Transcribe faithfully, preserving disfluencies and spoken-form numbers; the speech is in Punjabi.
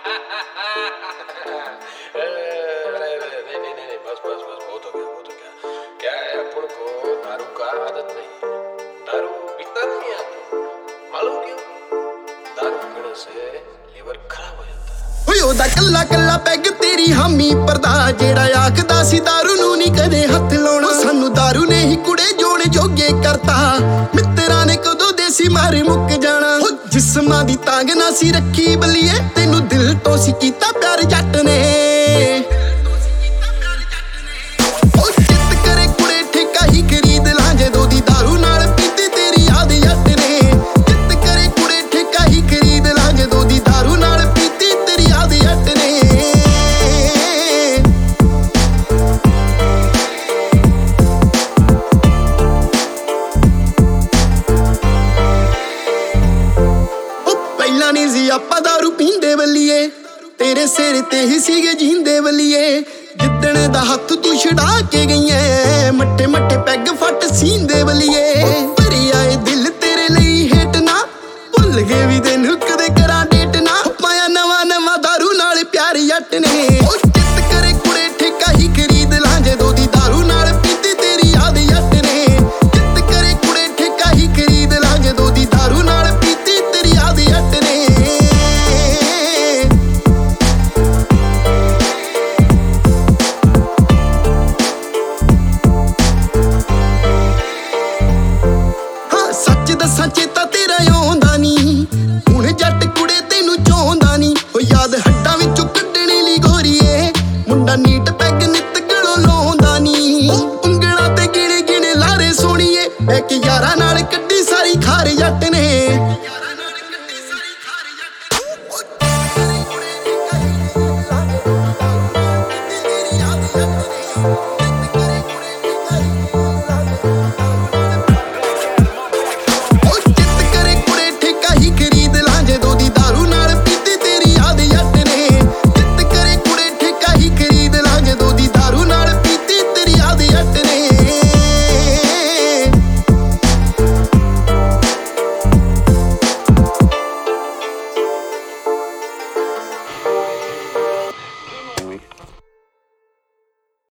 नहीं नहीं नहीं बस बस बस बहुत हो गया बहुत हो गया। क्या है अपन को दारू का आदत नहीं है, दारू पीता नहीं है अपन, मालूम क्यों? दारू पीने से लीवर खराब हो जाता है। ਓਏ ਉਹਦਾ ਕੱਲਾ ਕੱਲਾ ਪੈਗ ਤੇਰੀ ਹਾਮੀ ਪਰਦਾ, ਜਿਹੜਾ ਆਖਦਾ ਸੀ ਦਾਰੂ ਨੂੰ ਨਹੀਂ ਕਦੇ ਹੱਥ ਲਾਉਣਾ। ਸਾਨੂੰ ਦਾਰੂ ਨੇ ਹੀ ਕੁੜੇ ਜੋਣ ਜੋਗੇ ਕਰਤਾ, ਮਿੱਤਰਾਂ ਨੇ ਕਦੋਂ ਦੇਸੀ ਮਾਰੇ ਮੁੱਕ ਜਾਣਾ। ਜਿਸਮਾਂ ਦੀ ਤਾਂਗ ਨਾ ਸੀ ਰੱਖੀ ਬਲੀਏ, ਤੈਨੂੰ ਦਿਲ ਤੋਂ ਸੀ ਕੀਤਾ ਪਿਆਰ ਜੱਟ ਨੇ। ਉਹ ਜਿੱਤ ਕਰੇ ਕੁੜੇ ਠੇਕਾ ਹੀ ਖਰੀਦ ਲਾਂ, ਜਦੋਂ ਦੀ ਦਾਰੂ ਨਾਲ ਪੀਤੀ ਤੇਰੀ ਯਾਦ ਜੱਟ ਨੇ। ਜਿੱਤ ਕਰੇ ਕੁੜੇ ਠੇਕਾ ਹੀ ਖਰੀਦ ਲਾਂ, ਜਦੋਂ ਦੀ ਦਾਰੂ ਨਾਲ ਪੀਤੀ ਤੇਰੀ ਯਾਦ ਜੱਟ ਨੇ। ਪਹਿਲਾਂ ਨਹੀਂ ਸੀ ਆਪਾਂ ਦਾਰੂ ਪੀਂਦੇ ਬੱਲੀਏ, ਤੇਰੇ ਸਿਰ ਤੇ ਹੀ ਸੀਗੇ ਜੀਂਦੇ ਬੱਲੀਏ। ਜਿੱਦਣ ਦਾ ਹੱਥ ਤੂੰ ਛਡਾ ਕੇ ਗਈਏ, ਮੱਟੇ ਮੱਟੇ ਪੈਗ ਫੱਟ ਸੀਂਦੇ ਬੱਲੀਏ।